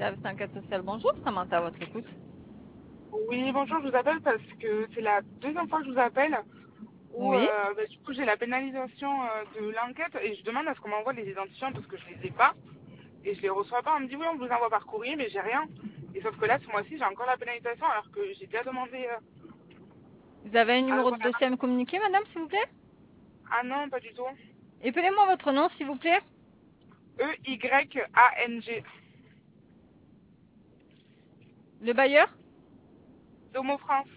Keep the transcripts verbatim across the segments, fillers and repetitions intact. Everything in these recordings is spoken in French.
Service d'enquête sociale, bonjour, Samantha, à votre écoute. Oui, bonjour, je vous appelle parce que c'est la deuxième fois que je vous appelle où Oui. euh, bah, du coup j'ai la pénalisation euh, de l'enquête et je demande à ce qu'on m'envoie les identifiants parce que je les ai pas et je les reçois pas. On me dit oui, on vous envoie par courrier, mais j'ai rien. Et sauf que là, ce mois-ci, j'ai encore la pénalisation alors que j'ai déjà demandé euh, Vous avez un à numéro de voilà. dossier à me communiquer, madame, s'il vous plaît? Ah non, pas du tout. Épelez-moi votre nom, s'il vous plaît. E-Y-A-N-G. Le bailleur? Domo France.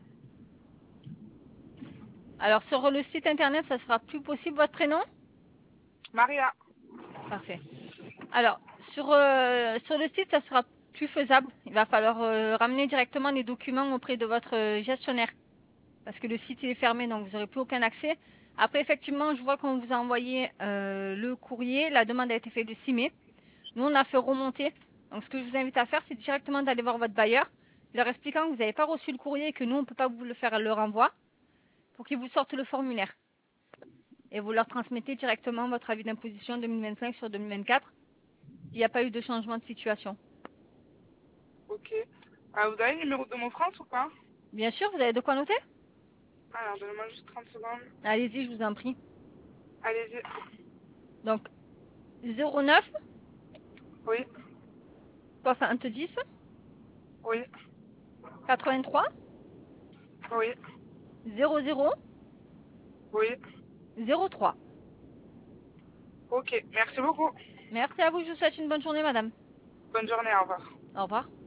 Alors, sur le site internet, ça sera plus possible, votre prénom? Maria. Parfait. Alors, sur, euh, sur le site, ça sera plus faisable. Il va falloir euh, ramener directement les documents auprès de votre euh, gestionnaire. Parce que le site il est fermé, donc vous n'aurez plus aucun accès. Après, effectivement, je vois qu'on vous a envoyé euh, le courrier. La demande a été faite le six mai. Nous, on a fait remonter. Donc, ce que je vous invite à faire, c'est directement d'aller voir votre bailleur, leur expliquant que vous n'avez pas reçu le courrier et que nous, on ne peut pas vous le faire le renvoi pour qu'ils vous sortent le formulaire. Et vous leur transmettez directement votre avis d'imposition deux mille vingt-cinq sur deux mille vingt-quatre. Il n'y a pas eu de changement de situation. Ok. Ah, vous avez le numéro de Domo France ou pas? Bien sûr, vous avez de quoi noter? Alors, donnez-moi juste trente secondes. Allez-y, je vous en prie. Allez-y. Donc, zéro neuf Oui, soixante-dix oui, quatre-vingt-trois oui, zéro zéro oui. zéro trois. Ok, merci beaucoup. Merci à vous, je vous souhaite une bonne journée, madame. Bonne journée, au revoir. Au revoir.